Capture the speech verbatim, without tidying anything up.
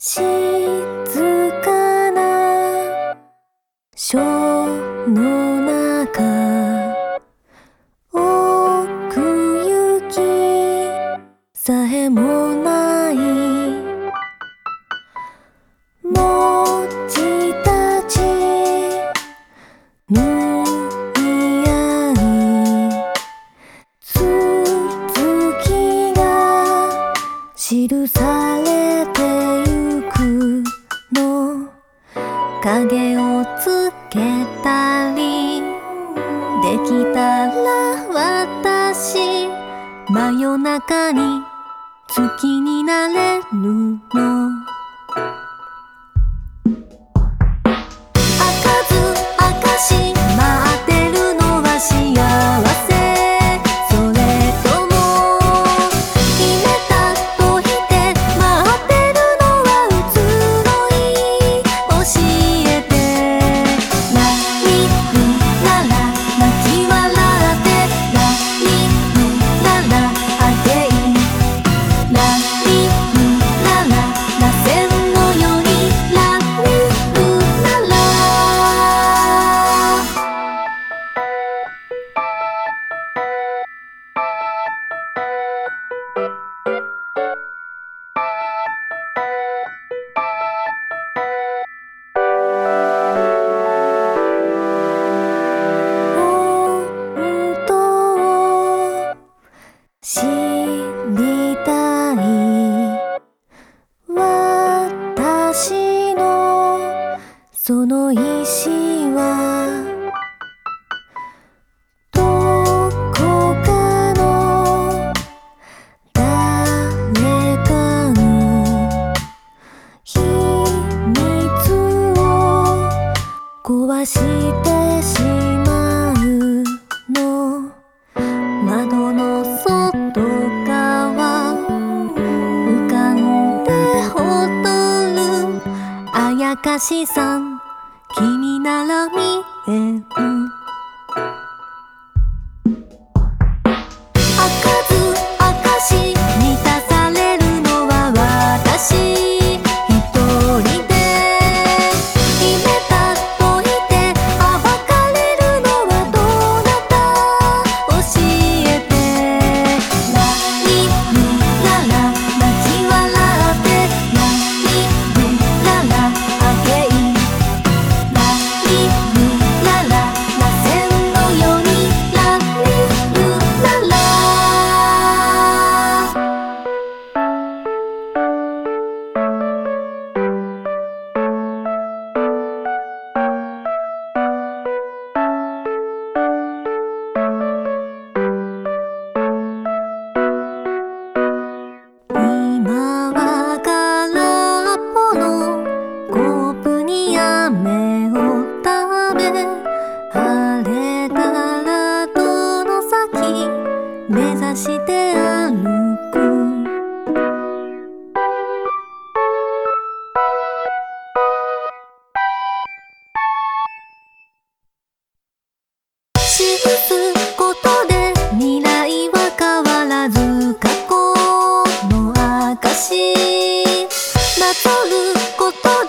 静かなショーの中、奥行きさえもない文字たち縫い合い、続きが記されてゆくの、影をつけたりできたら私、真夜中に月になれるの。開かず明かし待ってるのは幸せ、それとも決めたといて待ってるのは移ろい、教えて。ラリルララ泣き笑って、ラリルララあげい、ラリルララ螺旋のように、ラリルララ。本当を知りたい、私のその意志はどこかの誰かの秘密を壊してしまうの。窓の外側浮かんで踊るあやかしさん、君なら見える。開かず明かし満たされるのは私一人で、決めたといてあ別れるのはどなた、教えて。ラリルララ泣き笑って、ラリルララあげい、ラリルララ螺旋のように、ラリルララ。今は空っぽのコップに飴を食べ、晴れたらどの先目指して歩く。記すことで未来は変わらず過去の証、なぞること